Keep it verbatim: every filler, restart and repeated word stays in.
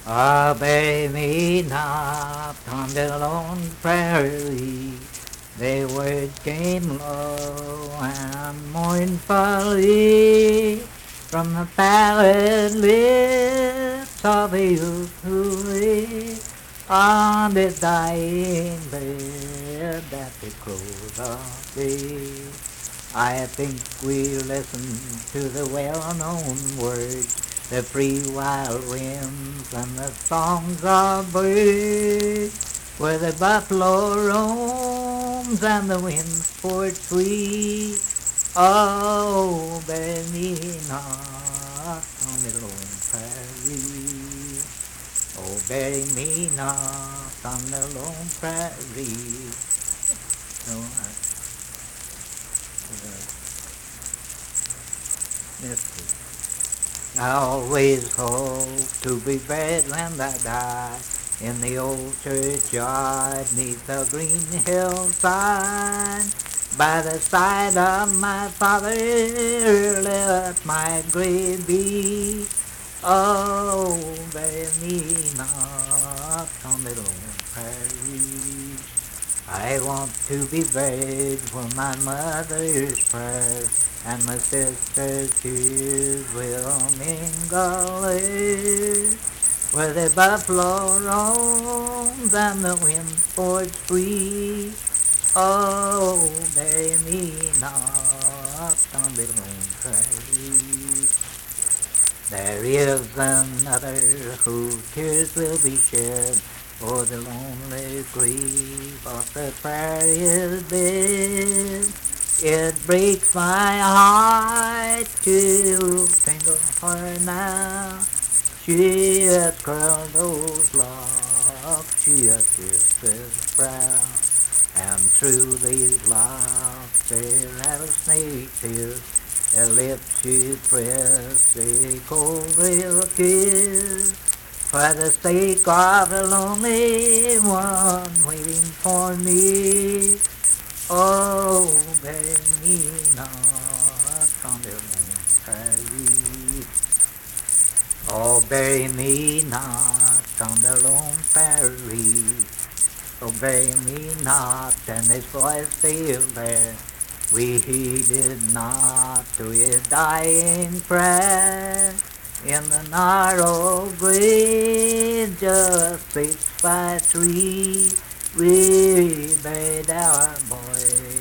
Ah, bury me not on the lone prairie. The word came low and mournfully from the pallid lips of a youth who lay on the dying bed at the close of day. I think we listen to the well-known words, the free wild winds and the songs of birds, where the buffalo roams and the winds pour free. Oh, bury me not on the lone prairie. Oh, bury me not on the lone prairie. No, I, I always hope to be buried when I die in the old churchyard neath the green hillside. By the side of my father, let my grave be. Oh, bury me not on the lone prairie. I want to be buried where my mother's prayers and my sister's tears will mingle there, where the buffalo roams and the wind pours free. Oh, bury me not on the lone prairie. There is another whose tears will be shed for the lonely grief of the prairie's bed. It breaks my heart to think of her now. She has curled those locks, she has kissed his brow, and through these locks there rattlesnake tears. Her lips she pressed a cold real kiss, for the sake of the lonely one waiting for me. Oh, bury me not on the lone prairie. Oh, bury me not on the lone prairie. Oh, bury me not, and his voice still there. We heeded not to his dying prayer. In the narrow grave, just six by three, we buried our boy